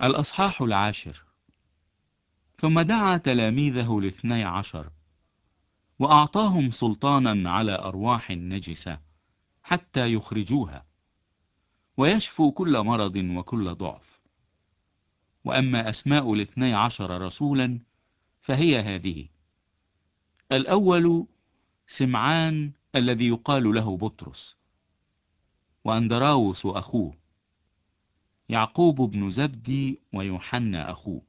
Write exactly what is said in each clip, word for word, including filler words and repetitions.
الأصحاح العاشر. ثم دعا تلاميذه الاثني عشر وأعطاهم سلطانا على أرواح النجسة حتى يخرجوها ويشفوا كل مرض وكل ضعف. وأما أسماء الاثني عشر رسولا فهي هذه: الأول سمعان الذي يقال له بطرس، وأندراوس أخوه، يعقوب بن زبدي ويوحنا أخوه،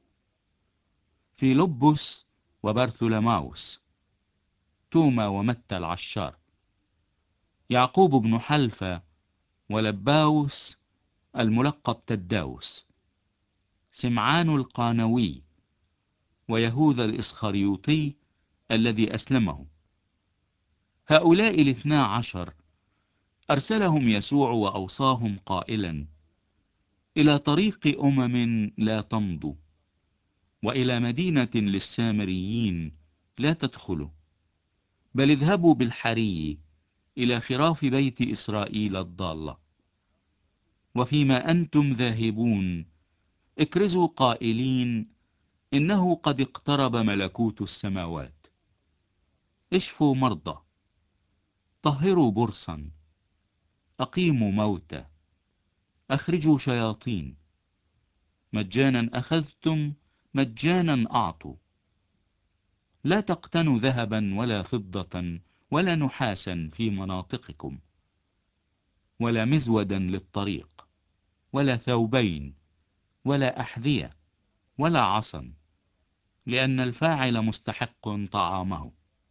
فيلبس وبرثولماوس، توما ومتى العشار، يعقوب بن حلفة ولباوس الملقب تداوس، سمعان القانوي، ويهوذا الإسخريوطي الذي أسلمه. هؤلاء الاثنا عشر أرسلهم يسوع وأوصاهم قائلا: إلى طريق أمم لا تمضوا، وإلى مدينة للسامريين لا تدخلوا، بل اذهبوا بالحري إلى خراف بيت إسرائيل الضالة. وفيما أنتم ذاهبون اكرزوا قائلين: إنه قد اقترب ملكوت السماوات. اشفوا مرضى، طهروا برصا، أقيموا موتى، أخرجوا شياطين، مجانا أخذتم مجانا أعطوا. لا تقتنوا ذهبا ولا فضة ولا نحاسا في مناطقكم، ولا مزودا للطريق، ولا ثوبين، ولا أحذية، ولا عصا، لأن الفاعل مستحق طعامه.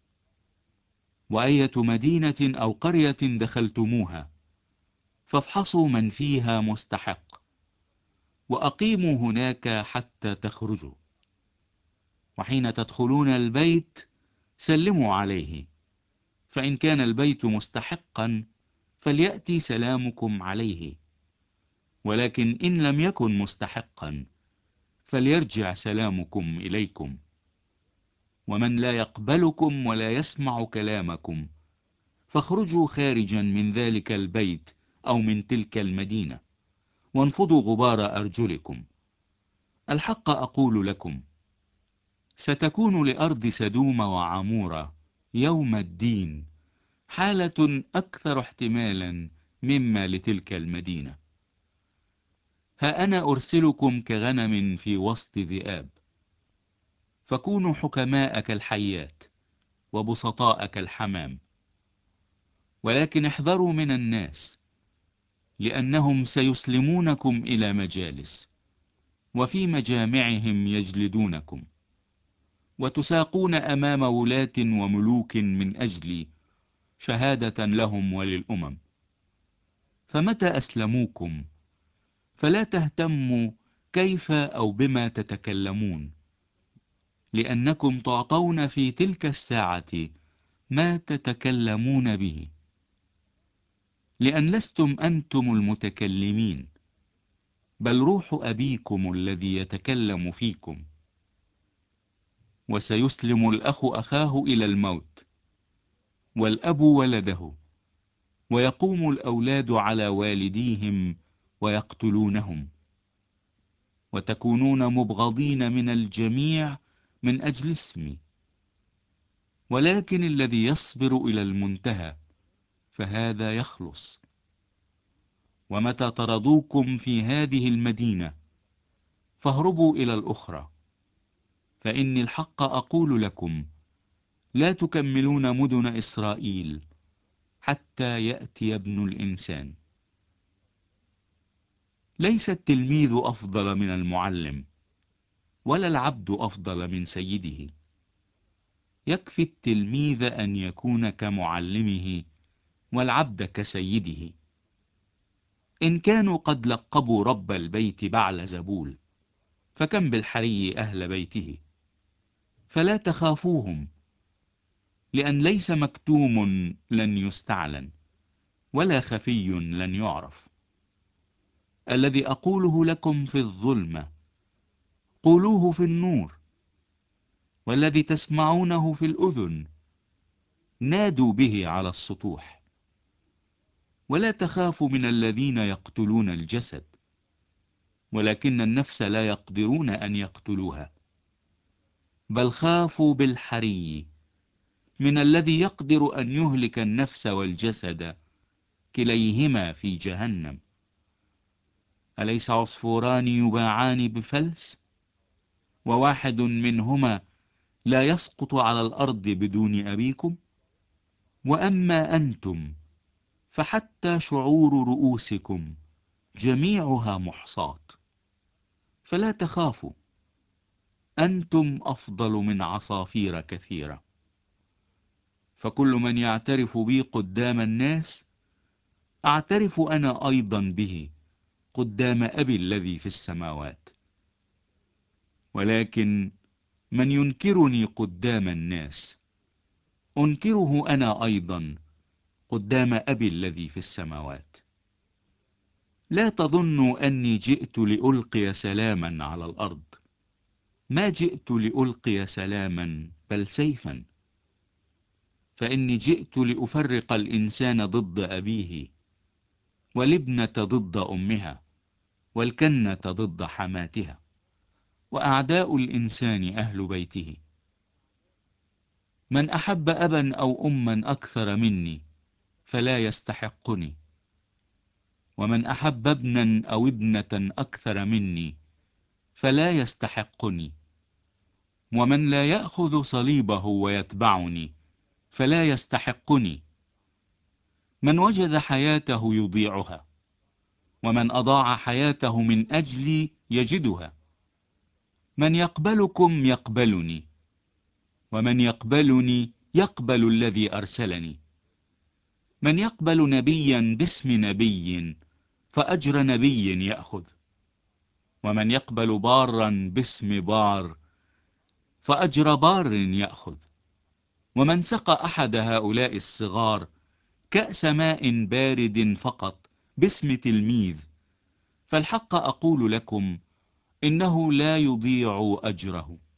وأية مدينة أو قرية دخلتموها فافحصوا من فيها مستحق، وأقيموا هناك حتى تخرجوا. وحين تدخلون البيت سلموا عليه، فإن كان البيت مستحقا فليأتي سلامكم عليه، ولكن إن لم يكن مستحقا فليرجع سلامكم إليكم. ومن لا يقبلكم ولا يسمع كلامكم فاخرجوا خارجا من ذلك البيت أو من تلك المدينة، وانفضوا غبار أرجلكم. الحق أقول لكم، ستكون لأرض سدوم وعمورة يوم الدين حالة أكثر احتمالا مما لتلك المدينة. ها أنا أرسلكم كغنم في وسط ذئاب، فكونوا حكماء كالحيات وبسطاء كالحمام. ولكن احذروا من الناس، لأنهم سيسلمونكم إلى مجالس، وفي مجامعهم يجلدونكم، وتساقون أمام ولاة وملوك من أجلي شهادة لهم وللأمم. فمتى أسلموكم فلا تهتموا كيف أو بما تتكلمون، لأنكم تعطون في تلك الساعة ما تتكلمون به، لأن لستم أنتم المتكلمين، بل روح أبيكم الذي يتكلم فيكم. وسيسلم الأخ أخاه إلى الموت، والأب ولده، ويقوم الأولاد على والديهم ويقتلونهم، وتكونون مبغضين من الجميع من أجل اسمي. ولكن الذي يصبر إلى المنتهى فهذا يخلص. ومتى طردوكم في هذه المدينة فاهربوا إلى الأخرى، فإني الحق أقول لكم، لا تكملون مدن إسرائيل حتى يأتي ابن الإنسان. ليس التلميذ أفضل من المعلم، ولا العبد أفضل من سيده. يكفي التلميذ أن يكون كمعلمه، والعبد كسيده. إن كانوا قد لقبوا رب البيت بعلزبول، فكم بالحري أهل بيته. فلا تخافوهم، لأن ليس مكتوم لن يستعلن، ولا خفي لن يعرف. الذي أقوله لكم في الظلمة قولوه في النور، والذي تسمعونه في الأذن نادوا به على السطوح. ولا تخافوا من الذين يقتلون الجسد، ولكن النفس لا يقدرون أن يقتلوها، بل خافوا بالحري من الذي يقدر أن يهلك النفس والجسد كليهما في جهنم. أليس عصفوران يباعان بفلس، وواحد منهما لا يسقط على الأرض بدون أبيكم؟ وأما أنتم فحتى شعور رؤوسكم جميعها محصاة، فلا تخافوا، أنتم أفضل من عصافير كثيرة. فكل من يعترف بي قدام الناس أعترف أنا أيضا به قدام أبي الذي في السماوات. ولكن من ينكرني قدام الناس أنكره أنا أيضا قدام أبي الذي في السماوات. لا تظنوا أني جئت لألقي سلاما على الأرض، ما جئت لألقي سلاما بل سيفا، فإني جئت لأفرق الإنسان ضد أبيه، والابنة ضد أمها، والكنة ضد حماتها، وأعداء الإنسان أهل بيته. من أحب أبا أو أما أكثر مني فلا يستحقني، ومن أحب ابنا أو ابنة أكثر مني فلا يستحقني، ومن لا يأخذ صليبه ويتبعني فلا يستحقني. من وجد حياته يضيعها، ومن أضاع حياته من أجلي يجدها. من يقبلكم يقبلني، ومن يقبلني يقبل الذي أرسلني. من يقبل نبيا باسم نبي فأجر نبي يأخذ، ومن يقبل بارا باسم بار فأجر بار يأخذ. ومن سقى أحد هؤلاء الصغار كأس ماء بارد فقط باسم تلميذ، فالحق أقول لكم إنه لا يضيع أجره.